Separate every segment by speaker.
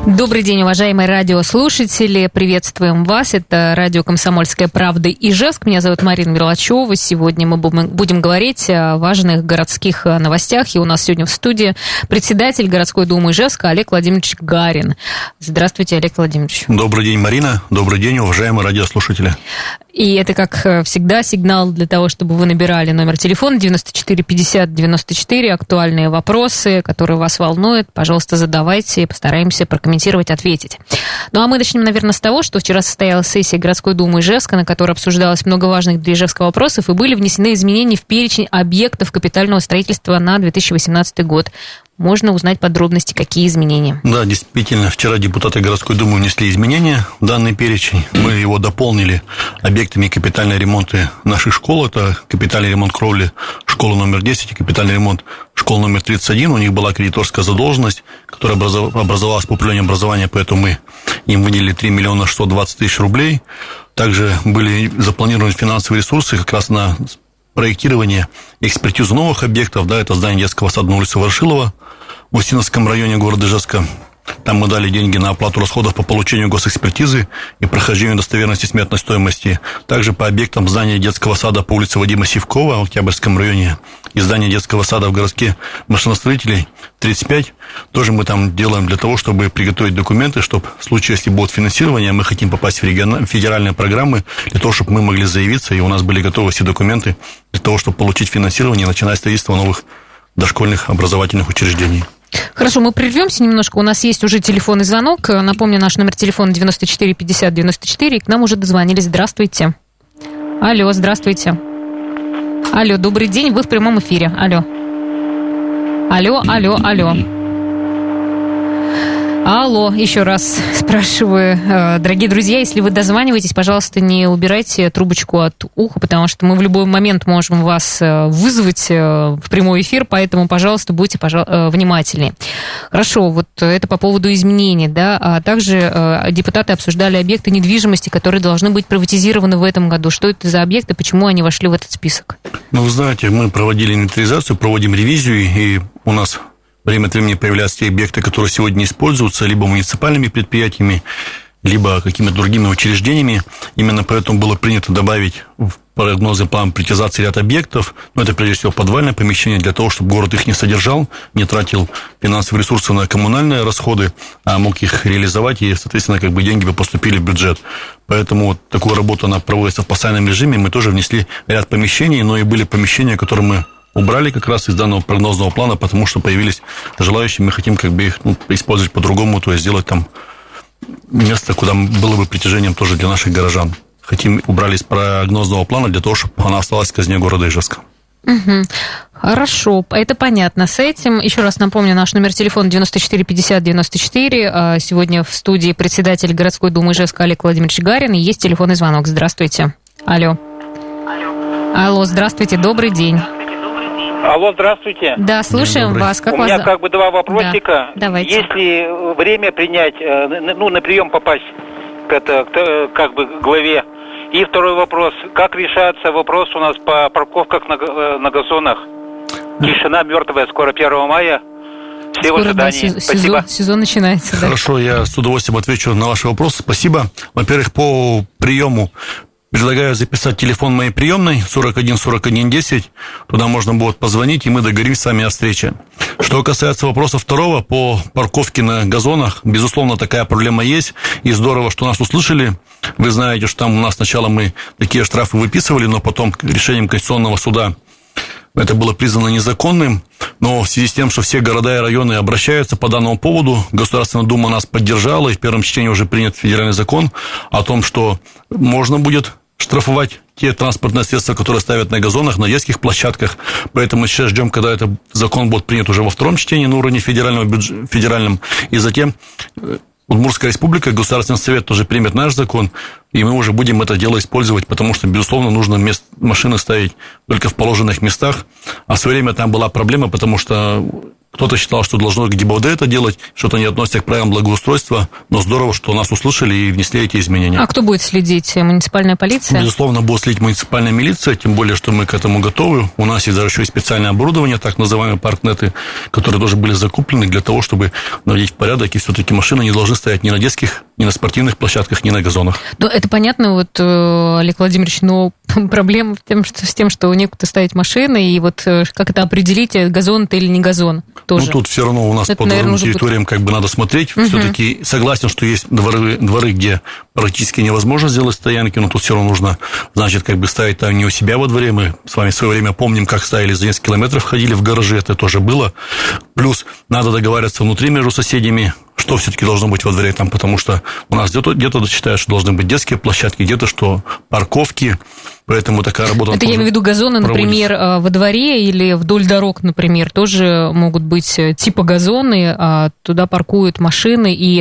Speaker 1: Добрый день, уважаемые радиослушатели. Приветствуем вас. Это радио «Комсомольская правда» Ижевск. Меня зовут Марина Мерлачева. Сегодня мы будем говорить о важных городских новостях. И у нас сегодня в студии председатель городской думы Ижевска Олег Владимирович Гарин. Здравствуйте, Олег Владимирович.
Speaker 2: Добрый день, Марина. Добрый день, уважаемые радиослушатели.
Speaker 1: И это, как всегда, сигнал для того, чтобы вы набирали номер телефона 94 50 94. Актуальные вопросы, которые вас волнуют, пожалуйста, задавайте. Постараемся прокомментировать, ответить. Ну, а мы начнем, наверное, с того, что вчера состоялась сессия городской думы Ижевска, на которой обсуждалось много важных для Ижевска вопросов, и были внесены изменения в перечень объектов капитального строительства на 2018 год. Можно узнать подробности, какие изменения.
Speaker 2: Да, действительно, вчера депутаты городской думы внесли изменения в данный перечень. Мы его дополнили объектами капитального ремонта наших школ. Это капитальный ремонт кровли школы номер 10 и капитальный ремонт школы номер 31. У них была кредиторская задолженность, которая образовалась по управлению образования, поэтому мы им выделили 3 миллиона 620 тысяч рублей. Также были запланированы финансовые ресурсы как раз на проектирование и экспертизу новых объектов. Да, это здание детского сада на улице Ворошилова в Устиновском районе города Ижевска. Там мы дали деньги на оплату расходов по получению госэкспертизы и прохождению достоверности сметной стоимости. Также по объектам здания детского сада по улице Вадима Сивкова в Октябрьском районе и здания детского сада в городке машиностроителей 35. Тоже мы там делаем для того, чтобы приготовить документы, чтобы в случае, если будет финансирование, мы хотим попасть в федеральные программы, для того, чтобы мы могли заявиться, и у нас были готовы все документы для того, чтобы получить финансирование и начинать строительство новых дошкольных образовательных учреждений.
Speaker 1: Хорошо, мы прервемся немножко. У нас есть уже телефонный звонок. Напомню, наш номер телефона 94 50 94. И к нам уже дозвонились. Здравствуйте. Алло, здравствуйте. Алло, добрый день. Вы в прямом эфире. Алло. Алло, алло, алло. Алло, еще раз спрашиваю, дорогие друзья, если вы дозваниваетесь, пожалуйста, не убирайте трубочку от уха, потому что мы в любой момент можем вас вызвать в прямой эфир, поэтому, пожалуйста, будьте внимательнее. Хорошо, вот это по поводу изменений, да, а также депутаты обсуждали объекты недвижимости, которые должны быть приватизированы в этом году. Что это за объекты, почему они вошли в этот список?
Speaker 2: Ну, вы знаете, мы проводили инвентаризацию, проводим ревизию, и у нас время от времени появляются те объекты, которые сегодня не используются либо муниципальными предприятиями, либо какими-то другими учреждениями. Именно поэтому было принято добавить в прогнозный план приватизации ряд объектов. Но это, прежде всего, подвальное помещение для того, чтобы город их не содержал, не тратил финансовые ресурсы на коммунальные расходы, а мог их реализовать, и, соответственно, как бы деньги бы поступили в бюджет. Поэтому вот такую работу, она проводится в постоянном режиме. Мы тоже внесли ряд помещений, но и были помещения, которые мы убрали как раз из данного прогнозного плана, потому что появились желающие, мы хотим как бы их использовать по-другому, то есть сделать там место, куда было бы притяжением тоже для наших горожан. Хотим убрали из прогнозного плана для того, чтобы она осталась в казне города Ижевска.
Speaker 1: Угу. Хорошо, это понятно с этим. Еще раз напомню, наш номер телефона 94 50 94. Сегодня в студии председатель городской думы Ижевска Олег Владимирович Гарин. И есть телефонный звонок. Здравствуйте. Алло. Алло, здравствуйте, добрый день.
Speaker 3: Алло, здравствуйте.
Speaker 1: Да, слушаем вас. Как
Speaker 3: У
Speaker 1: вас...
Speaker 3: меня как бы два вопросика.
Speaker 1: Да, давайте.
Speaker 3: Есть ли время принять, на прием попасть к главе? И второй вопрос. Как решается вопрос у нас по парковках на газонах? Тишина мертвая, скоро 1 мая. Все в ожидании. Спасибо.
Speaker 1: Сезон начинается.
Speaker 2: Хорошо, я с удовольствием отвечу на ваши вопросы. Спасибо. Во-первых, по приему предлагаю записать телефон моей приемной 41 41 10. Туда можно будет позвонить, и мы договоримся с вами о встрече. Что касается вопроса второго, по парковке на газонах, безусловно, такая проблема есть. И здорово, что нас услышали. Вы знаете, что там у нас сначала мы такие штрафы выписывали, но потом решением Конституционного суда это было признано незаконным. Но в связи с тем, что все города и районы обращаются по данному поводу, Государственная Дума нас поддержала, и в первом чтении уже принят федеральный закон о том, что можно будет штрафовать те транспортные средства, которые ставят на газонах, на детских площадках. Поэтому сейчас ждем, когда этот закон будет принят уже во втором чтении на уровне федеральном. И затем Удмуртская республика, Государственный совет тоже примет наш закон, и мы уже будем это дело использовать, потому что, безусловно, нужно машины ставить только в положенных местах. А в свое время там была проблема, потому что Кто-то считал, что должно ГИБДД это делать, что-то не относится к правилам благоустройства, но здорово, что нас услышали и внесли эти изменения.
Speaker 1: А кто будет следить? Муниципальная полиция?
Speaker 2: Безусловно, будет следить муниципальная милиция, тем более, что мы к этому готовы. У нас есть даже еще и специальное оборудование, так называемые паркнеты, которые тоже были закуплены для того, чтобы наводить в порядок, и все-таки машины не должны стоять ни на детских, ни на спортивных площадках, ни на газонах.
Speaker 1: Ну, это понятно, вот, Олег Владимирович, но проблема с тем, что некуда ставить машины, и вот как это определить, газон это или не газон тоже.
Speaker 2: Ну, тут все равно у нас это, по другим территориям как бы надо смотреть. Все-таки согласен, что есть дворы, где практически невозможно сделать стоянки, но тут все равно нужно, значит, как бы ставить там не у себя во дворе. Мы с вами в свое время помним, как ставили за несколько километров, ходили в гаражи, это тоже было. Плюс надо договариваться внутри между соседями, что все-таки должно быть во дворе там, потому что у нас где-то считают, что должны быть детские площадки, где-то что парковки, поэтому такая работа... Это
Speaker 1: я имею в виду газоны, например, во дворе или вдоль дорог, например, тоже могут быть типа газоны, а туда паркуют машины, и,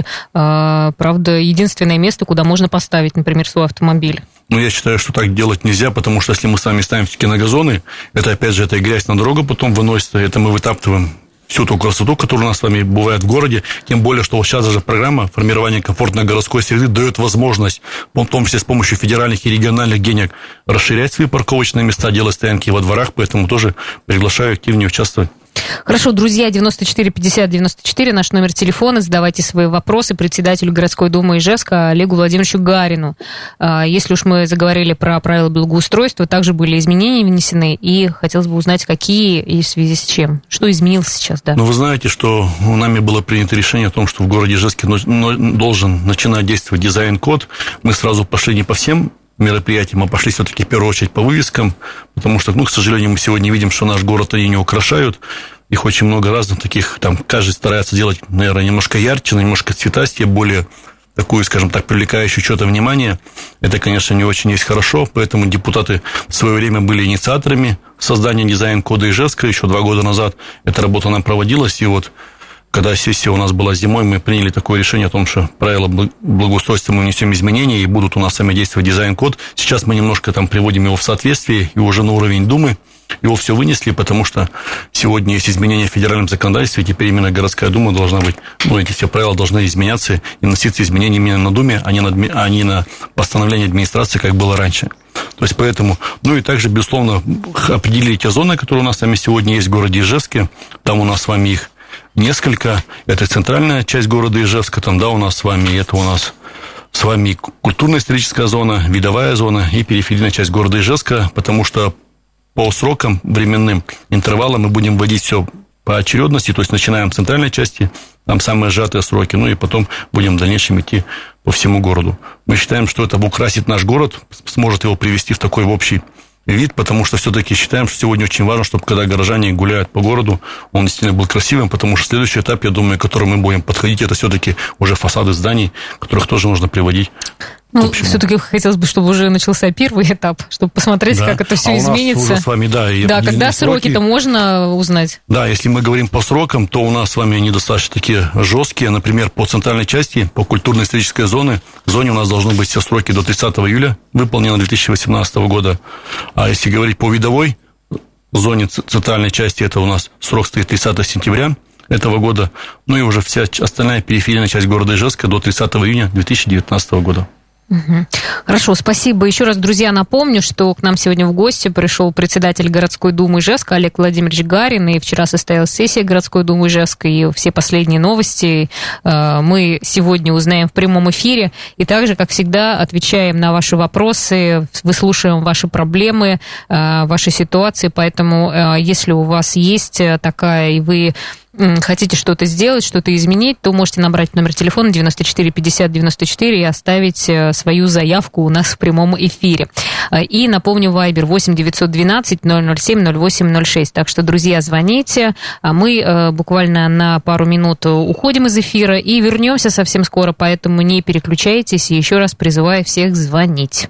Speaker 1: правда, единственное место, куда можно поставить, например, свой автомобиль.
Speaker 2: Ну, я считаю, что так делать нельзя, потому что если мы сами ставим все-таки на газоны, это, опять же, это и грязь на дорогу потом выносится, это мы вытаптываем всю ту красоту, которая у нас с вами бывает в городе, тем более, что сейчас даже программа формирования комфортной городской среды дает возможность, в том числе с помощью федеральных и региональных денег, расширять свои парковочные места, делать стоянки во дворах, поэтому тоже приглашаю активнее участвовать.
Speaker 1: Хорошо, друзья, 94 50 94, наш номер телефона, задавайте свои вопросы председателю городской думы Ижевска Олегу Владимировичу Гарину. Если уж мы заговорили про правила благоустройства, также были изменения внесены, и хотелось бы узнать, какие и в связи с чем. Что изменилось сейчас, да?
Speaker 2: Ну, вы знаете, что нами было принято решение о том, что в городе Ижевске должен начинать действовать дизайн-код. Мы сразу пошли не по всем мероприятиям, мы пошли все-таки в первую очередь по вывескам, потому что, к сожалению, мы сегодня видим, что наш город они не украшают. Их очень много разных таких, там, каждый старается делать, наверное, немножко ярче, немножко цветастее, более такую, скажем так, привлекающую что-то внимание. Это, конечно, не очень есть хорошо, поэтому депутаты в свое время были инициаторами создания дизайн-кода Ижевска. Еще 2 года назад эта работа нам проводилась, и вот когда сессия у нас была зимой, мы приняли такое решение о том, что правила благоустройства мы внесем изменения, и будут у нас сами действовать дизайн-код. Сейчас мы немножко там приводим его в соответствие, и уже на уровень Думы его все вынесли, потому что сегодня есть изменения в федеральном законодательстве, и теперь именно городская дума должна быть, эти все правила должны изменяться и носиться изменения именно на Думе, а не на постановление администрации, как было раньше. То есть поэтому, и также, безусловно, определили те зоны, которые у нас сами сегодня есть в городе Ижевске, там у нас с вами их несколько, это центральная часть города Ижевска, там, у нас с вами, это у нас с вами культурно-историческая зона, видовая зона и периферийная часть города Ижевска, потому что по срокам, временным интервалам мы будем вводить все по очередности, то есть начинаем с центральной части, там самые сжатые сроки, и потом будем в дальнейшем идти по всему городу. Мы считаем, что это украсит наш город, сможет его привести в такой общий вид, потому что все-таки считаем, что сегодня очень важно, чтобы когда горожане гуляют по городу, он действительно был красивым, потому что следующий этап, я думаю, к которому мы будем подходить, это все-таки уже фасады зданий, которых тоже нужно приводить.
Speaker 1: Все-таки хотелось бы, чтобы уже начался первый этап, чтобы посмотреть, как это все изменится.
Speaker 2: Уже с вами,
Speaker 1: когда сроки-то можно узнать?
Speaker 2: Да, если мы говорим по срокам, то у нас с вами они достаточно такие жесткие. Например, по центральной части, по культурно-исторической зоне у нас должны быть все сроки до 30 июля, выполнено 2018 года. А если говорить по видовой зоне центральной части, это у нас срок стоит 30 сентября этого года, и уже вся остальная периферийная часть города Ижевска до 30 июня 2019 года.
Speaker 1: Хорошо, спасибо. Еще раз, друзья, напомню, что к нам сегодня в гости пришел председатель городской думы Ижевска Олег Владимирович Гарин, и вчера состоялась сессия городской думы Ижевска, и все последние новости мы сегодня узнаем в прямом эфире, и также, как всегда, отвечаем на ваши вопросы, выслушиваем ваши проблемы, ваши ситуации, поэтому, если у вас есть такая, и вы хотите что-то сделать, что-то изменить, то можете набрать номер телефона 94 50 94 и оставить свою заявку у нас в прямом эфире. И напомню, Вайбер 8 912 007 08 06. Так что, друзья, звоните. А мы буквально на пару минут уходим из эфира и вернемся совсем скоро, поэтому не переключайтесь. И еще раз призываю всех звонить.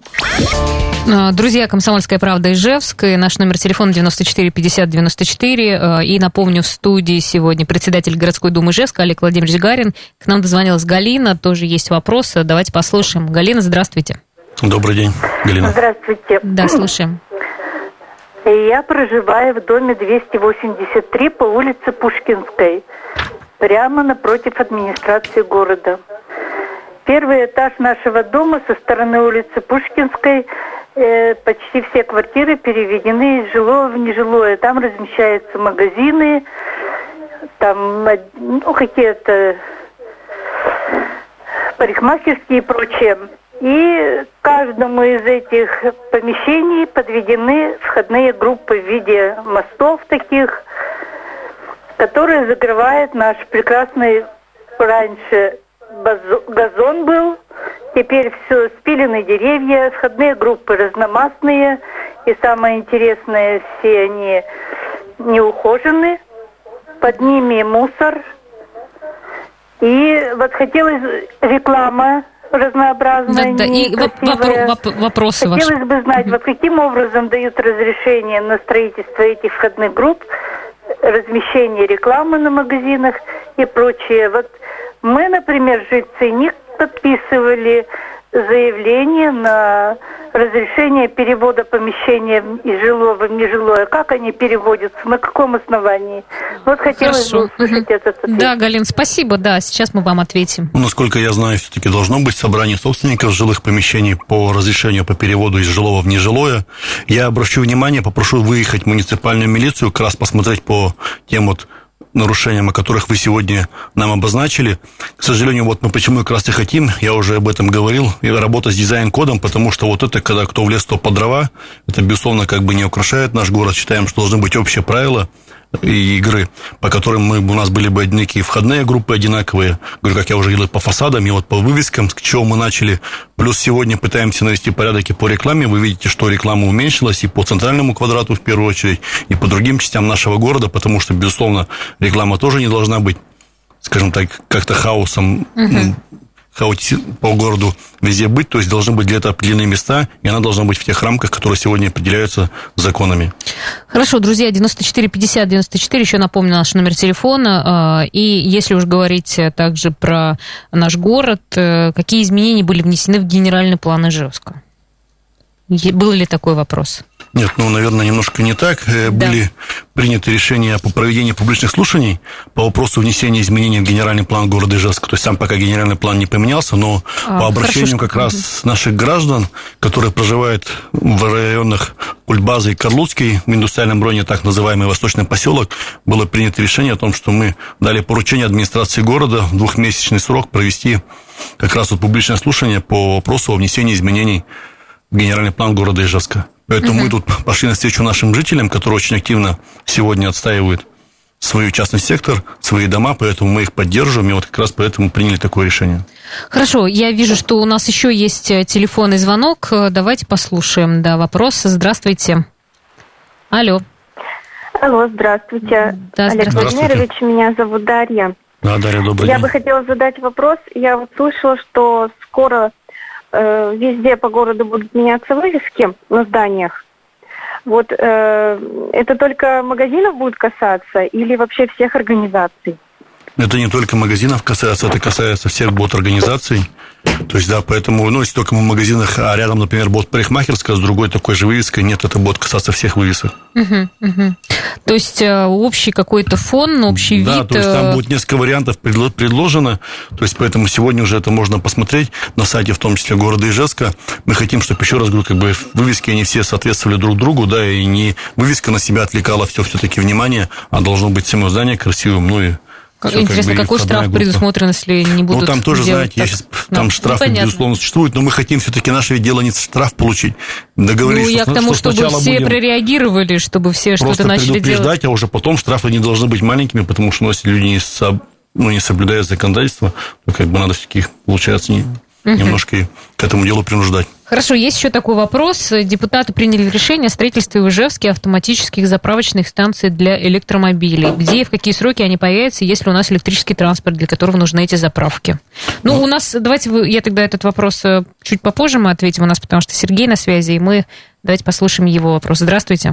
Speaker 1: Друзья, «Комсомольская правда» Ижевск, наш номер телефона 94 50 94. И напомню, в студии сегодня председатель городской думы Ижевска Олег Владимирович Гарин. К нам дозвонилась Галина, тоже есть вопросы. Давайте послушаем. Галина, здравствуйте.
Speaker 2: Добрый день, Галина.
Speaker 4: Здравствуйте.
Speaker 1: Да, слушаем.
Speaker 4: И я проживаю в доме 283 по улице Пушкинской, прямо напротив администрации города. Первый этаж нашего дома со стороны улицы Пушкинской, почти все квартиры переведены из жилого в нежилое. Там размещаются магазины, там какие-то парикмахерские и прочее. И каждому из этих помещений подведены входные группы в виде мостов таких, которые закрывают наш прекрасный раньше газон был. Теперь все спилены деревья, входные группы разномастные. И самое интересное, все они неухожены. Под ними мусор. И вот хотелось реклама разнообразная,
Speaker 1: да, и вопросы ваши.
Speaker 4: Хотелось бы знать, вот каким образом дают разрешение на строительство этих входных групп, размещение рекламы на магазинах и прочее. Вот мы, например, жильцы, не подписывали заявление на разрешение перевода помещения из жилого в нежилое. Как они переводятся? На каком основании? Вот хотелось бы услышать этот ответ.
Speaker 1: Да, Галин, спасибо. Да, сейчас мы вам ответим.
Speaker 2: Насколько я знаю, все-таки должно быть собрание собственников жилых помещений по разрешению по переводу из жилого в нежилое. Я обращу внимание, попрошу выехать в муниципальную милицию, как раз посмотреть по тем вот нарушениям, о которых вы сегодня нам обозначили. К сожалению, вот мы почему как раз и хотим, я уже об этом говорил, работать с дизайн-кодом, потому что вот это, когда кто в лес, то по дрова, это, безусловно, как бы не украшает наш город. Считаем, что должны быть общие правила и игры, по которым у нас были бы одни входные группы одинаковые, говорю, как я уже говорил, по фасадам и вот по вывескам, с чего мы начали. Плюс сегодня пытаемся навести порядок и по рекламе. Вы видите, что реклама уменьшилась и по центральному квадрату в первую очередь, и по другим частям нашего города, потому что, безусловно, реклама тоже не должна быть, скажем так, как-то хаосом, по городу везде быть, то есть должны быть для этого определенные места, и она должна быть в тех рамках, которые сегодня определяются законами.
Speaker 1: Хорошо, друзья, 94 50 94, еще напомню наш номер телефона, и если уж говорить также про наш город, какие изменения были внесены в генеральный план Ижевска? Был ли такой вопрос?
Speaker 2: Нет, наверное, немножко не так. Да. Были приняты решения по проведению публичных слушаний по вопросу внесения изменений в генеральный план города Ижевска. То есть сам пока генеральный план не поменялся, но по обращению как раз наших граждан, которые проживают в районах Кульбазы и Карлуцкий, в индустриальном районе, так называемый Восточный поселок, было принято решение о том, что мы дали поручение администрации города в 2-месячный срок провести как раз вот публичное слушание по вопросу о внесении изменений в генеральный план города Ижевска. Поэтому мы тут пошли навстречу нашим жителям, которые очень активно сегодня отстаивают свой частный сектор, свои дома, поэтому мы их поддерживаем, и вот как раз поэтому приняли такое решение.
Speaker 1: Хорошо, я вижу, что у нас еще есть телефонный звонок. Давайте послушаем, вопрос. Здравствуйте. Алло.
Speaker 5: Алло, здравствуйте.
Speaker 1: Да,
Speaker 5: Олег Владимирович, меня зовут Дарья.
Speaker 2: Да, Дарья, добрый день.
Speaker 5: Я бы хотела задать вопрос. Я вот слышала, что скоро везде по городу будут меняться вывески на зданиях. Вот это только магазинов будет касаться или вообще всех организаций?
Speaker 2: Это не только магазинов касается, это касается всех бот-организаций. То есть, да, поэтому, если только в магазинах, а рядом, например, бот-парикмахерская с другой такой же вывеской, нет, это будет касаться всех вывесок.
Speaker 1: То есть, общий какой-то фон, общий вид.
Speaker 2: Да, то есть, там будет несколько вариантов предложено, то есть, поэтому сегодня уже это можно посмотреть на сайте, в том числе города Ижевска. Мы хотим, чтобы, еще раз говорю, как бы вывески, они все соответствовали друг другу, да, и не вывеска на себя отвлекала все-таки внимание, а должно быть само здание красивым, и
Speaker 1: интересно, какой штраф предусмотрен, если не будут
Speaker 2: там тоже, знаете, там штрафы, безусловно, существуют, но мы хотим все-таки наше дело не штраф получить. Договорились,
Speaker 1: я к тому, чтобы все прореагировали, чтобы все что-то начали делать.
Speaker 2: Предупреждать, а уже потом штрафы не должны быть маленькими, потому что, если люди не соблюдают законодательство, то надо все-таки, получается, немножко к этому делу принуждать.
Speaker 1: Хорошо, есть еще такой вопрос. Депутаты приняли решение о строительстве в Ижевске автоматических заправочных станций для электромобилей. Где и в какие сроки они появятся, если у нас электрический транспорт, для которого нужны эти заправки? У нас, давайте я тогда этот вопрос чуть попозже мы ответим у нас, потому что Сергей на связи, и мы давайте послушаем его вопрос. Здравствуйте.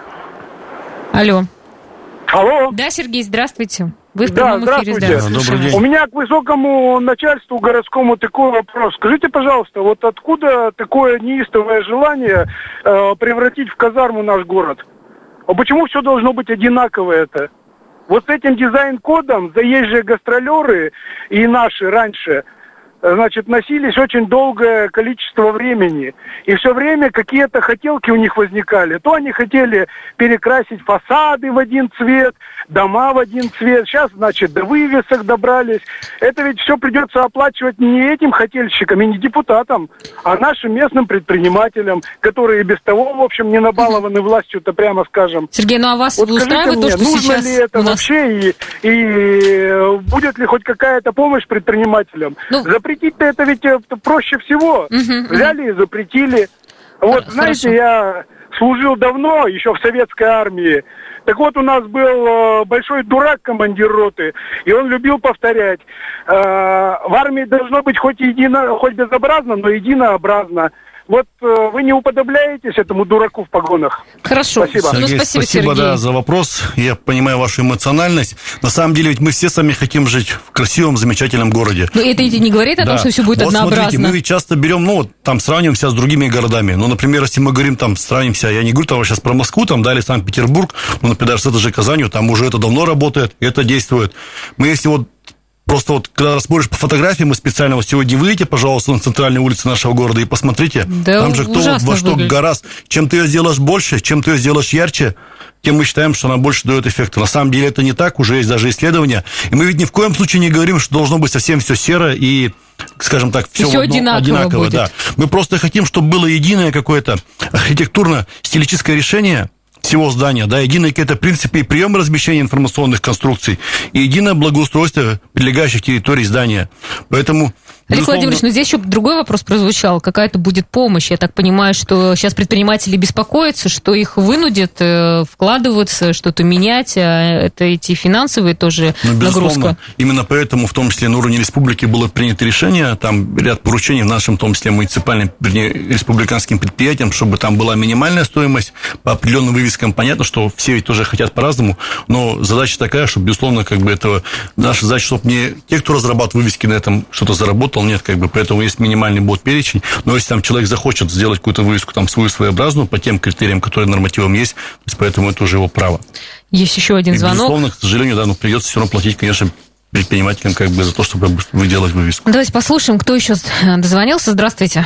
Speaker 1: Алло.
Speaker 6: Алло.
Speaker 1: Да, Сергей, здравствуйте. Вы в прямом эфире.
Speaker 6: Здравствуйте. У меня к высокому начальству городскому такой вопрос. Скажите, пожалуйста, вот откуда такое неистовое желание превратить в казарму наш город? А почему все должно быть одинаковое-то? Вот с этим дизайн-кодом заезжие гастролеры и наши раньше, значит, носились очень долгое количество времени. И все время какие-то хотелки у них возникали. То они хотели перекрасить фасады в один цвет, дома в один цвет. Сейчас, значит, до вывесок добрались. Это ведь все придется оплачивать не этим хотельщикам и не депутатам, а нашим местным предпринимателям, которые без того, в общем, не набалованы властью-то, прямо скажем.
Speaker 1: Сергей, ну а вас
Speaker 6: вот
Speaker 1: устраивает
Speaker 6: мне,
Speaker 1: то, что
Speaker 6: нужно
Speaker 1: сейчас
Speaker 6: ли это вообще и будет ли хоть какая-то помощь предпринимателям? Запретить-то это ведь проще всего. Взяли и запретили. Вот, знаете, я служил давно, еще в советской армии. Так вот, у нас был большой дурак, командир роты, и он любил повторять. В армии должно быть хоть безобразно, но единообразно. Вот вы не уподобляетесь этому дураку в погонах?
Speaker 1: Хорошо.
Speaker 2: Спасибо. Сергей, спасибо, да, за вопрос. Я понимаю вашу эмоциональность. На самом деле, ведь мы все сами хотим жить в красивом, замечательном городе.
Speaker 1: Но это не говорит о том, что все будет однообразно.
Speaker 2: Смотрите, мы ведь часто берем, там сравниваемся с другими городами. Ну, например, если мы говорим, сравнимся, я не говорю там сейчас про Москву, или Санкт-Петербург, например, даже с этой же Казанью, там уже это давно работает, это действует. Мы если просто когда смотришь по фотографии, мы специально сегодня выйдите, пожалуйста, на центральные улицы нашего города и посмотрите.
Speaker 1: Да,
Speaker 2: там же кто во что гораздо. Чем ты ее сделаешь больше, чем ты ее сделаешь ярче, тем мы считаем, что она больше дает эффекта. На самом деле это не так, уже есть даже исследования. И мы ведь ни в коем случае не говорим, что должно быть совсем все серо и, скажем так, все одинаково. Да. Мы просто хотим, чтобы было единое какое-то архитектурно-стилистическое решение всего здания, единые какие-то принципы и приемы размещения информационных конструкций, и единое благоустройство прилегающих территорий здания. Поэтому...
Speaker 1: Олег Владимирович, но здесь еще другой вопрос прозвучал. Какая-то будет помощь. Я так понимаю, что сейчас предприниматели беспокоятся, что их вынудят вкладываться, что-то менять, а это эти финансовые тоже нагрузка.
Speaker 2: Именно поэтому, в том числе на уровне республики, было принято решение, там ряд поручений в нашем, в том числе муниципальным, республиканским предприятиям, чтобы там была минимальная стоимость по определенным вывескам. Понятно, что все ведь тоже хотят по-разному, но задача такая, что, безусловно, наша задача, чтобы не те, кто разрабатывает вывески, на этом что-то заработал, нет, поэтому есть минимальный перечень, но если там человек захочет сделать какую-то вывеску свою своеобразную по тем критериям, которые нормативом есть, поэтому это уже его право.
Speaker 1: Есть еще один звонок.
Speaker 2: Безусловно, к сожалению, придется все равно платить, конечно, предпринимателям за то, чтобы выделать вывеску.
Speaker 1: Давайте послушаем, кто еще дозвонился. Здравствуйте.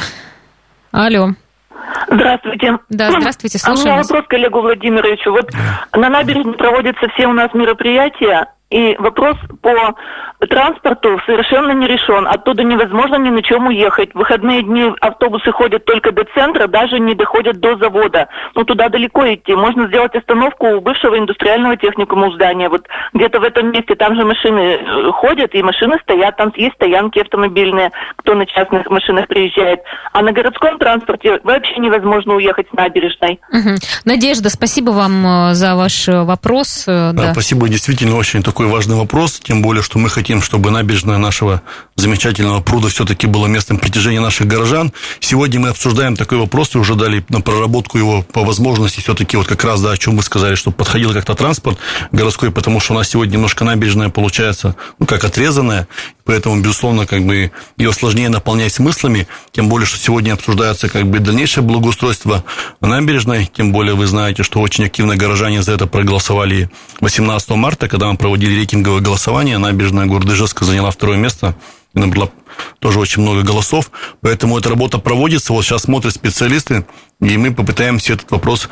Speaker 1: Алло.
Speaker 7: Здравствуйте.
Speaker 1: Да, здравствуйте, слушаем.
Speaker 7: У меня вопрос к Олегу Владимировичу. На набережной проводятся все у нас мероприятия, и вопрос по транспорту совершенно не решен. Оттуда невозможно ни на чем уехать. В выходные дни автобусы ходят только до центра, даже не доходят до завода. Туда далеко идти. Можно сделать остановку у бывшего индустриального техникума у здания. Где-то в этом месте, там же машины ходят, и машины стоят. Там есть стоянки автомобильные, кто на частных машинах приезжает. А на городском транспорте вообще невозможно уехать с набережной.
Speaker 1: Надежда, спасибо вам за ваш вопрос.
Speaker 2: Да, спасибо, действительно очень такой важный вопрос, тем более, что мы хотим, чтобы набережная нашего замечательного пруда все-таки была местом притяжения наших горожан. Сегодня мы обсуждаем такой вопрос и уже дали на проработку его по возможности все-таки как раз, о чем вы сказали, чтобы подходил как-то транспорт городской, потому что у нас сегодня немножко набережная получается, как отрезанная, поэтому, безусловно, ее сложнее наполнять смыслами, тем более, что сегодня обсуждается дальнейшее благоустройство набережной, тем более вы знаете, что очень активно горожане за это проголосовали 18 марта, когда мы проводили рейтинговое голосование, набережная города Ижевска заняла 2-е место, и набрала тоже очень много голосов, поэтому эта работа проводится, сейчас смотрят специалисты, и мы попытаемся этот вопрос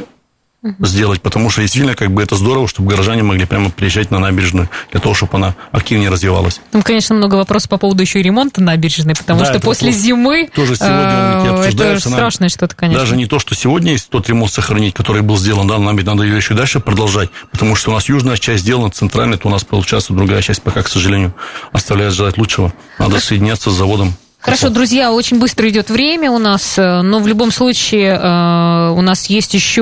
Speaker 2: сделать, потому что действительно это здорово, чтобы горожане могли прямо приезжать на набережную для того, чтобы она активнее развивалась.
Speaker 1: Там, конечно, много вопросов по поводу еще и ремонта набережной, потому что после зимы
Speaker 2: тоже сегодня
Speaker 1: это страшное что-то, конечно.
Speaker 2: Даже не то, что сегодня есть тот ремонт сохранить, который был сделан, нам надо ее еще дальше продолжать, потому что у нас южная часть сделана, центральная, то у нас получается другая часть пока, к сожалению, оставляет желать лучшего. Надо соединяться с заводом.
Speaker 1: Хорошо, друзья, очень быстро идет время у нас, но в любом случае у нас есть еще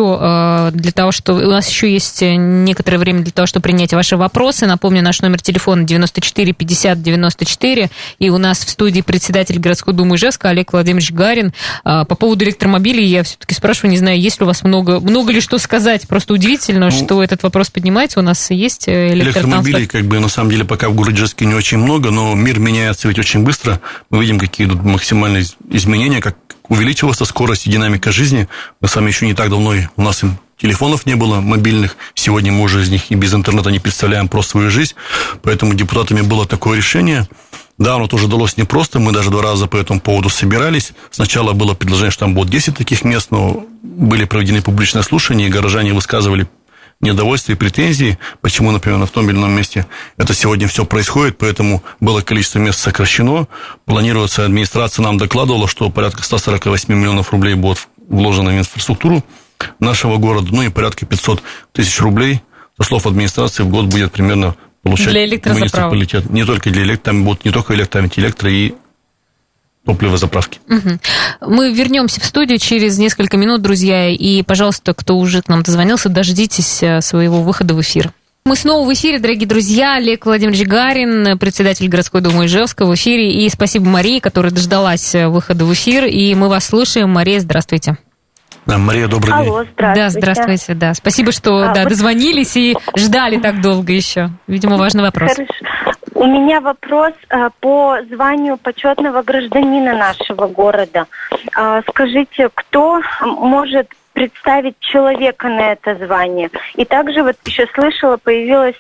Speaker 1: некоторое время для того, чтобы принять ваши вопросы. Напомню, наш номер телефона 94 50 94, и у нас в студии председатель городской думы Ижевска Олег Владимирович Гарин. По поводу электромобилей я все-таки спрашиваю, не знаю, есть ли у вас много ли что сказать, просто удивительно, что этот вопрос поднимается, у нас есть электротранспорт.
Speaker 2: Электромобилей, на самом деле, пока в городе Ижевске не очень много, но мир меняется ведь очень быстро, мы видим, какие идут максимальные изменения, увеличиваться скорость и динамика жизни. Мы с вами еще не так давно, у нас телефонов не было мобильных. Сегодня мы уже из них и без интернета не представляем просто свою жизнь. Поэтому депутатами было такое решение. Да, оно тоже далось непросто. Мы даже 2 раза по этому поводу собирались. Сначала было предложение, что там будет 10 таких мест, но были проведены публичные слушания, и горожане высказывали недовольство и претензии, почему, например, на том или ином месте это сегодня все происходит, поэтому было количество мест сокращено. Планируется, администрация нам докладывала, что порядка 148 миллионов рублей будет вложено в инфраструктуру нашего города, ну и порядка 500 тысяч рублей, со слов администрации, в год будет примерно получать
Speaker 1: для электрозаправок.
Speaker 2: Не только для электро, там будут не только электро и топливозаправки.
Speaker 1: Угу. Мы вернемся в студию через несколько минут, друзья, и, пожалуйста, кто уже к нам дозвонился, дождитесь своего выхода в эфир. Мы снова в эфире, дорогие друзья. Олег Владимирович Гарин, председатель городской думы Ижевска, в эфире. И спасибо Марии, которая дождалась выхода в эфир. И мы вас слушаем. Мария, здравствуйте.
Speaker 2: Да, Мария, добрый день.
Speaker 5: Алло, здравствуйте.
Speaker 1: Да, здравствуйте, да. Спасибо, что дозвонились и ждали так долго еще. Видимо, важный вопрос.
Speaker 5: Хорошо. У меня вопрос по званию почетного гражданина нашего города. Скажите, кто может представить человека на это звание? И также вот еще слышала, появился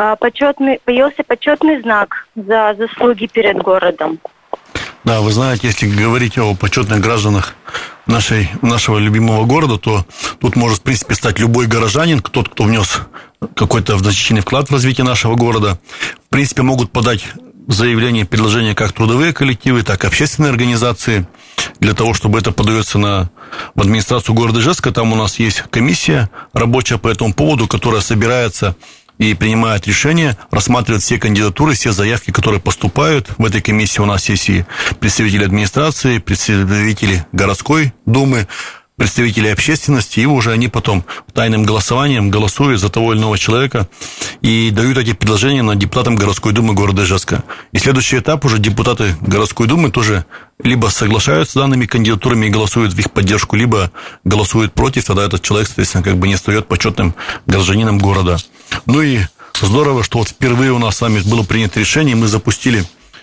Speaker 5: почетный знак за заслуги перед городом.
Speaker 2: Да, вы знаете, если говорить о почетных гражданах нашего любимого города, то тут может, в принципе, стать любой горожанин, тот, кто внес какой-то значительный вклад в развитие нашего города. В принципе, могут подать заявление, предложения как трудовые коллективы, так и общественные организации. Для того, чтобы это подается в администрацию города Ижевска, там у нас есть комиссия рабочая по этому поводу, которая собирается и принимает решение, рассматривает все кандидатуры, все заявки, которые поступают. В этой комиссии у нас есть и представители администрации, представители городской думы, представители общественности, и уже они потом тайным голосованием голосуют за того или иного человека и дают эти предложения на депутатам городской думы города Ижевска. И следующий этап уже депутаты городской думы тоже либо соглашаются с данными кандидатурами и голосуют в их поддержку, либо голосуют против, тогда этот человек, соответственно, как бы не стает почетным гражданином города. Ну и здорово, что вот впервые у нас с вами было принято решение, мы запустили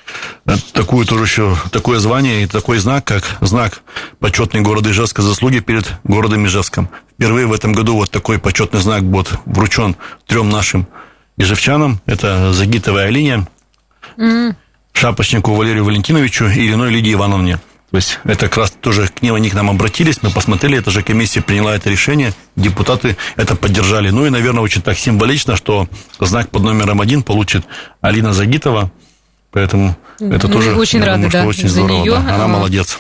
Speaker 2: такое звание и такой знак, как знак почетный города Ижевска заслуги перед городом Ижевском. Впервые в этом году вот такой почетный знак будет вручен 3 нашим ижевчанам. Это Загитовая Алине, Шапочнику Валерию Валентиновичу и Ильиной Лидии Ивановне. То есть это как раз тоже они к нам обратились, мы посмотрели, эта же комиссия приняла это решение, депутаты это поддержали. Ну и, наверное, очень так символично, что знак под номером 1 получит Алина Загитова. Поэтому это тоже,
Speaker 1: очень
Speaker 2: я
Speaker 1: рады,
Speaker 2: думаю, что очень здорово.
Speaker 1: Нее.
Speaker 2: Да. Она молодец.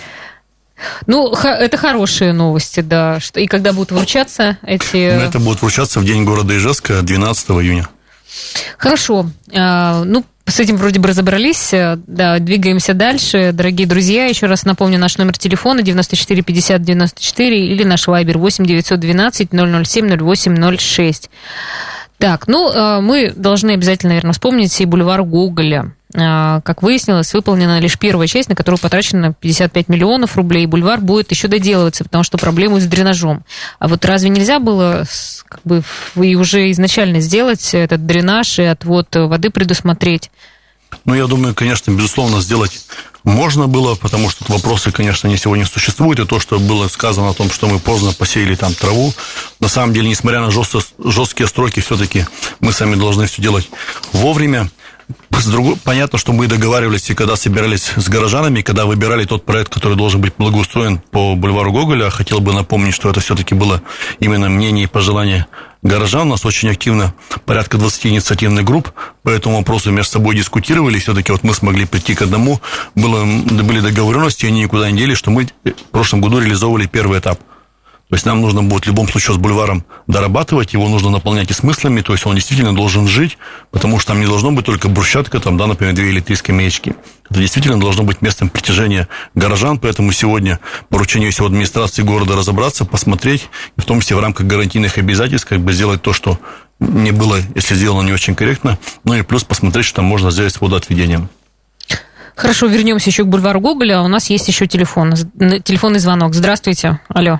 Speaker 1: Ну, это хорошие новости, да. И когда будут вручаться эти...
Speaker 2: Это будет вручаться в день города Ижевска 12 июня.
Speaker 1: Хорошо. Ну, с этим вроде бы разобрались. Да, двигаемся дальше. Дорогие друзья, еще раз напомню наш номер телефона 94 50 94 или наш вайбер 8 912 007 08 06. Так, ну, мы должны обязательно, наверное, вспомнить и бульвар Гоголя. Как выяснилось, выполнена лишь первая часть, на которую потрачено 55 миллионов рублей. Бульвар будет еще доделываться, потому что проблемы с дренажом. А вот разве нельзя было как бы и уже изначально сделать этот дренаж и отвод воды предусмотреть?
Speaker 2: Ну, я думаю, конечно, безусловно, сделать можно было, потому что вопросы, конечно, не сегодня существуют. И то, что было сказано о том, что мы поздно посеяли там траву, на самом деле, несмотря на жесткие сроки, все-таки мы сами должны все делать вовремя. Понятно, что мы договаривались, и когда собирались с горожанами, когда выбирали тот проект, который должен быть благоустроен по бульвару Гоголя, хотел бы напомнить, что это все-таки было именно мнение и пожелание горожан. У нас очень активно, порядка 20 инициативных групп по этому вопросу между собой дискутировали, и все-таки вот мы смогли прийти к одному, были договоренности, и они никуда не делись, что мы в прошлом году реализовывали первый этап. То есть нам нужно будет в любом случае с бульваром дорабатывать, его нужно наполнять и смыслами, то есть он действительно должен жить, потому что там не должно быть только брусчатка, там, да, например, 2 или 3 скамеечки. Это действительно должно быть местом притяжения горожан, поэтому сегодня поручение всего администрации города разобраться, посмотреть, и в том числе в рамках гарантийных обязательств как бы сделать то, что не было, если сделано не очень корректно, ну и плюс посмотреть, что там можно сделать с водоотведением.
Speaker 1: Хорошо, вернемся еще к бульвару Гоголя, у нас есть еще телефонный звонок. Здравствуйте, алло.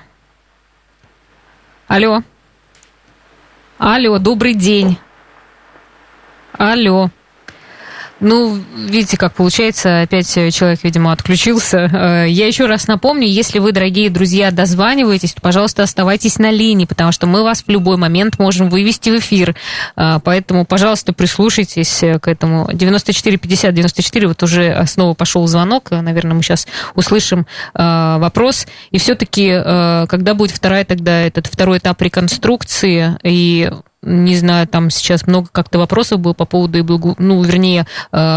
Speaker 1: Алло. Алло, добрый день. Алло. Ну, видите, как получается, опять человек, видимо, отключился. Я еще раз напомню, если вы, дорогие друзья, дозваниваетесь, то, пожалуйста, оставайтесь на линии, потому что мы вас в любой момент можем вывести в эфир. Поэтому, пожалуйста, прислушайтесь к этому. 94 50 94, вот уже снова пошел звонок, наверное, мы сейчас услышим вопрос. И все-таки, когда будет второй этап реконструкции, и... Не знаю, там сейчас много как-то вопросов было по поводу, уборки.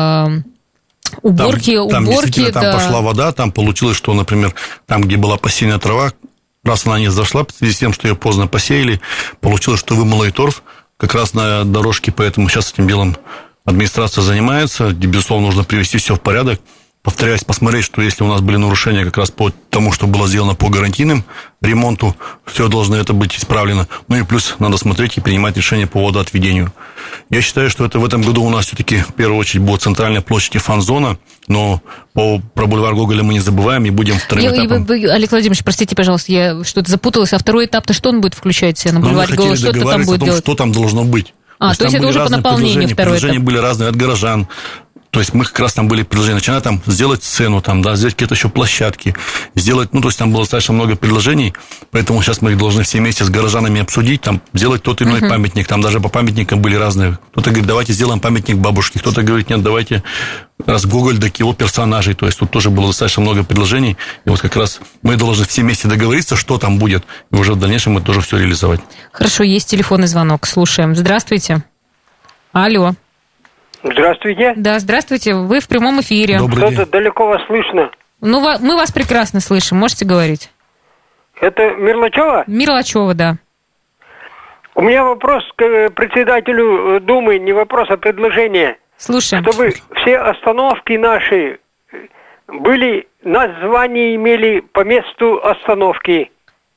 Speaker 2: Там действительно там пошла вода, там получилось, что, например, там, где была посеяна трава, раз она не зашла, в связи с тем, что ее поздно посеяли, получилось, что вымыло и торф как раз на дорожке, поэтому сейчас этим делом администрация занимается, безусловно, нужно привести все в порядок. Повторяюсь, посмотреть, что если у нас были нарушения как раз по тому, что было сделано по гарантийным ремонту, все должно это быть исправлено. Ну и плюс надо смотреть и принимать решение по водоотведению. Я считаю, что это в этом году у нас все-таки в первую очередь будет центральная площадь и фан-зона, но про бульвар Гоголя мы не забываем и будем вторым этапом.
Speaker 1: Олег Владимирович, простите, пожалуйста, я что-то запуталась. А второй этап-то что он будет включать на бульваре Гоголя?
Speaker 2: Что там будет делать? Что там должно быть.
Speaker 1: То есть это уже по наполнению второй этап.
Speaker 2: Предложения были разные от горожан. То есть мы как раз там были предложения, начиная там сделать сцену, там, да, сделать какие-то еще площадки, сделать, то есть там было достаточно много предложений, поэтому сейчас мы их должны все вместе с горожанами обсудить, там, сделать тот или иной памятник, там даже по памятникам были разные. Кто-то говорит, давайте сделаем памятник бабушке, кто-то говорит, нет, давайте раз Гоголь, так его персонажей, то есть тут тоже было достаточно много предложений, и вот как раз мы должны все вместе договориться, что там будет, и уже в дальнейшем мы тоже все реализовать.
Speaker 1: Хорошо, есть телефонный звонок, слушаем. Здравствуйте. Алло.
Speaker 8: Здравствуйте.
Speaker 1: Да, здравствуйте. Вы в прямом эфире.
Speaker 2: Добрый день.
Speaker 8: Далеко вас слышно.
Speaker 1: Ну, мы вас прекрасно слышим. Можете говорить.
Speaker 8: Это Мирлачева?
Speaker 1: Мирлачева, да.
Speaker 8: У меня вопрос к председателю Думы, не вопрос, а предложение.
Speaker 1: Слушаем.
Speaker 8: Чтобы все остановки наши были, название имели по месту остановки.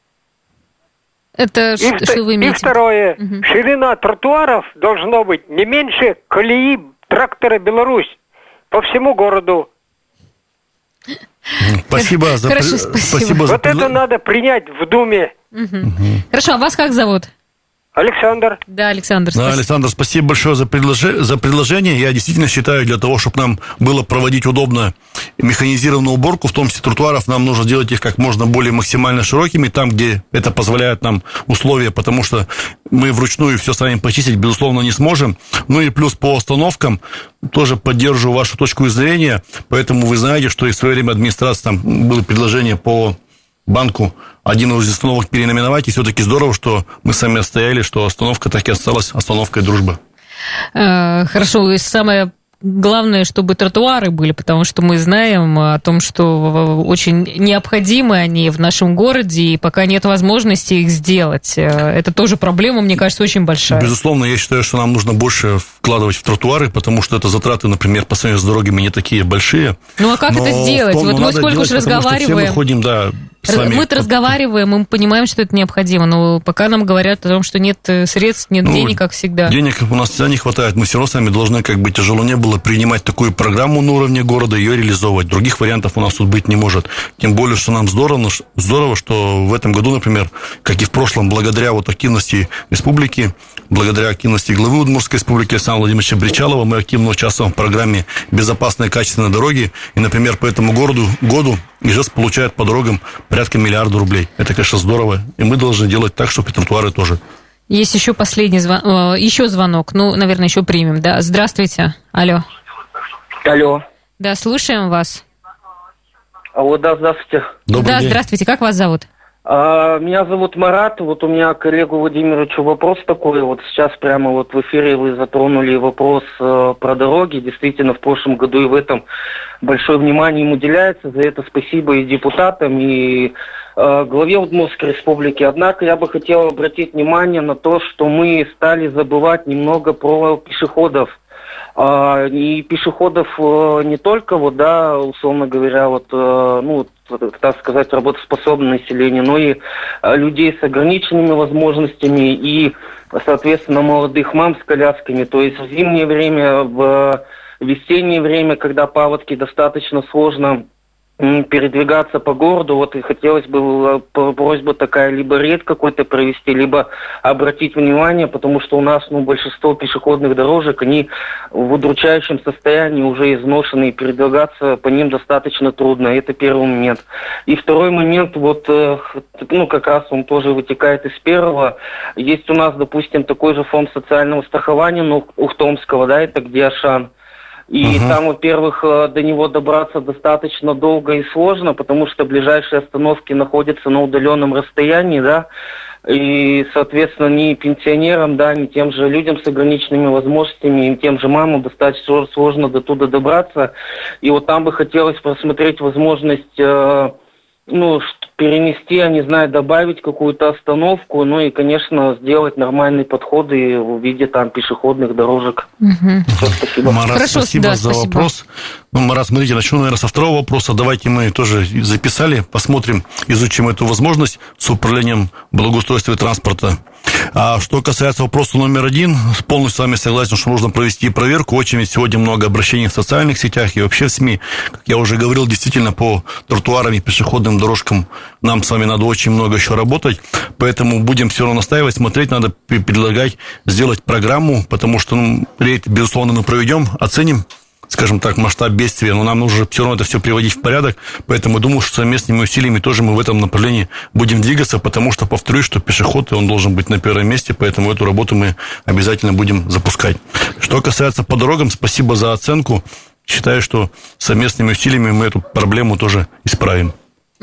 Speaker 1: Это что вы имеете?
Speaker 8: И второе. Ширина тротуаров должно быть не меньше колеи трактора «Беларусь» по всему городу.
Speaker 2: Спасибо за
Speaker 8: Вот это надо принять в Думе.
Speaker 1: Хорошо, а вас как зовут?
Speaker 8: Александр.
Speaker 1: Да, Александр,
Speaker 2: спасибо. Да, Александр, спасибо большое за предложение. Я действительно считаю, для того, чтобы нам было проводить удобно механизированную уборку, в том числе тротуаров, нам нужно делать их как можно более максимально широкими, там, где это позволяет нам условия, потому что мы вручную все сами почистить, безусловно, не сможем. Ну и плюс по остановкам тоже поддерживаю вашу точку зрения, поэтому вы знаете, что и в свое время администрация, там было предложение по банку один из остановок переименовать, и все-таки здорово, что мы сами отстояли, что остановка так и осталась остановкой «Дружба».
Speaker 1: Хорошо, и самое главное, чтобы тротуары были, потому что мы знаем о том, что очень необходимы они в нашем городе, и пока нет возможности их сделать. Это тоже проблема, мне кажется, очень большая.
Speaker 2: Безусловно, я считаю, что нам нужно больше вкладывать в тротуары, потому что это затраты, например, по сравнению с дорогами не такие большие.
Speaker 1: Ну а как это сделать? Вот мы сколько уж разговариваем.
Speaker 2: Мы ходим, да,
Speaker 1: мы-то разговариваем, мы понимаем, что это необходимо, но пока нам говорят о том, что нет средств, нет денег, как всегда.
Speaker 2: Денег у нас всегда не хватает. Мы все равно сами должны, как бы тяжело не было, принимать такую программу на уровне города, ее реализовывать. Других вариантов у нас тут быть не может. Тем более, что нам здорово, что в этом году, например, как и в прошлом, благодаря вот активности республики, благодаря активности главы Удмуртской республики Александра Владимировича Бричалова, мы активно участвуем в программе «Безопасные качественные дороги». И, например, по этому году Ижевск получает по дорогам порядка 1 миллиарда рублей. Это, конечно, здорово. И мы должны делать так, чтобы и тротуары тоже.
Speaker 1: Есть еще последний еще звонок. Ну, наверное, еще примем. Да. Здравствуйте. Алло.
Speaker 9: Алло.
Speaker 1: Да, слушаем вас.
Speaker 9: Да, здравствуйте.
Speaker 2: Добрый день.
Speaker 1: Здравствуйте. Как вас зовут?
Speaker 9: Меня зовут Марат. Вот у меня к Олегу Владимировичу вопрос такой. Вот сейчас прямо вот в эфире вы затронули вопрос про дороги. Действительно, в прошлом году и в этом большое внимание им уделяется. За это спасибо и депутатам, и главе Удмуртской республики. Однако я бы хотел обратить внимание на то, что мы стали забывать немного про пешеходов. И пешеходов не только, условно говоря, так сказать, работоспособное население, но и людей с ограниченными возможностями и, соответственно, молодых мам с колясками. То есть в зимнее время, в весеннее время, когда паводки достаточно сложно передвигаться по городу, вот и хотелось бы просьба такая, либо рейд какой-то провести, либо обратить внимание, потому что у нас, большинство пешеходных дорожек, они в удручающем состоянии, уже изношены, и передвигаться по ним достаточно трудно. Это первый момент. И второй момент, как раз он тоже вытекает из первого. Есть у нас, допустим, такой же фонд социального страхования, Ухтомского, да, это где Ашан. И там, во-первых, до него добраться достаточно долго и сложно, потому что ближайшие остановки находятся на удаленном расстоянии, да, и, соответственно, ни пенсионерам, да, ни тем же людям с ограниченными возможностями, и тем же мамам достаточно сложно до туда добраться. И вот там бы хотелось просмотреть возможность, перенести, я не знаю, добавить какую-то остановку, и, конечно, сделать нормальные подходы в виде пешеходных дорожек. Все, спасибо.
Speaker 2: Марат,
Speaker 1: Хорошо,
Speaker 2: спасибо за вопрос. Марат, смотрите, начну, наверное, со второго вопроса. Давайте мы тоже записали, посмотрим, изучим эту возможность с управлением благоустройства и транспорта. А что касается вопроса номер 1, полностью с вами согласен, что нужно провести проверку. Очень сегодня много обращений в социальных сетях и вообще в СМИ. Как я уже говорил, действительно, по тротуарам и пешеходным дорожкам нам с вами надо очень много еще работать. Поэтому будем все равно настаивать, смотреть, надо предлагать сделать программу, потому что рейд, безусловно, мы проведем, оценим, скажем так, масштаб бедствия, но нам нужно все равно это все приводить в порядок, поэтому думаю, что совместными усилиями тоже мы в этом направлении будем двигаться, потому что, повторюсь, что пешеход, он должен быть на первом месте, поэтому эту работу мы обязательно будем запускать. Что касается по дорогам, спасибо за оценку, считаю, что совместными усилиями мы эту проблему тоже исправим.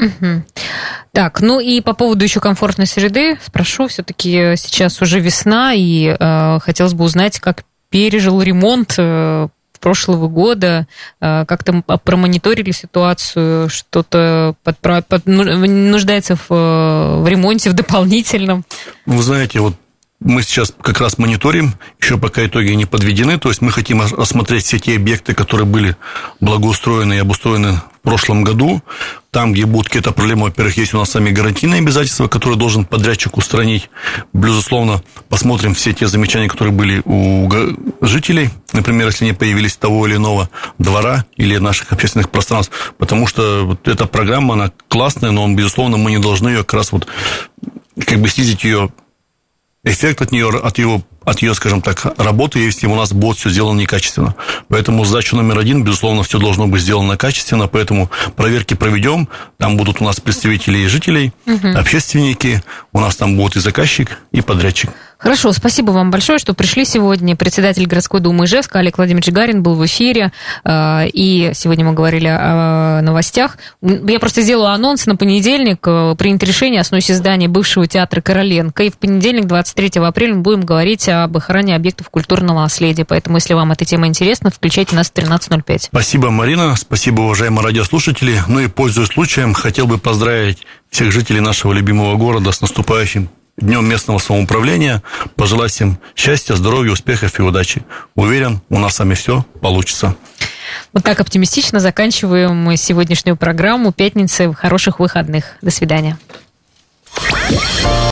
Speaker 1: Так, и по поводу еще комфортной среды спрошу, все-таки сейчас уже весна, и хотелось бы узнать, как пережил ремонт прошлого года, как-то промониторили ситуацию, что-то нуждается в ремонте, в дополнительном?
Speaker 2: Вы знаете, мы сейчас как раз мониторим, еще пока итоги не подведены, то есть мы хотим осмотреть все те объекты, которые были благоустроены и обустроены в прошлом году. Там, где будут какие-то проблемы, во-первых, есть у нас сами гарантийные обязательства, которые должен подрядчик устранить. Безусловно, посмотрим все те замечания, которые были у жителей, например, если они появились того или иного двора или наших общественных пространств, потому что эта программа, она классная, но, безусловно, мы не должны ее как раз снизить ее эффект от ее, скажем так, работы, если у нас будет все сделано некачественно. Поэтому задача номер 1, безусловно, все должно быть сделано качественно, поэтому проверки проведем, там будут у нас представители и жителей, общественники, у нас там будет и заказчик, и подрядчик.
Speaker 1: Хорошо, спасибо вам большое, что пришли сегодня. Председатель городской думы Ижевска Олег Владимирович Гарин был в эфире, и сегодня мы говорили о новостях. Я просто сделала анонс на понедельник. Принято решение о сносе здания бывшего театра Короленко, и в понедельник, 23 апреля, мы будем говорить об охране объектов культурного наследия. Поэтому, если вам эта тема интересна, включайте нас в 13:05.
Speaker 2: Спасибо, Марина, спасибо, уважаемые радиослушатели. И, пользуясь случаем, хотел бы поздравить всех жителей нашего любимого города с наступающим Днем местного самоуправления. Пожелать всем счастья, здоровья, успехов и удачи. Уверен, у нас с вами все получится.
Speaker 1: Вот так оптимистично заканчиваем сегодняшнюю программу. Пятницы, хороших выходных. До свидания.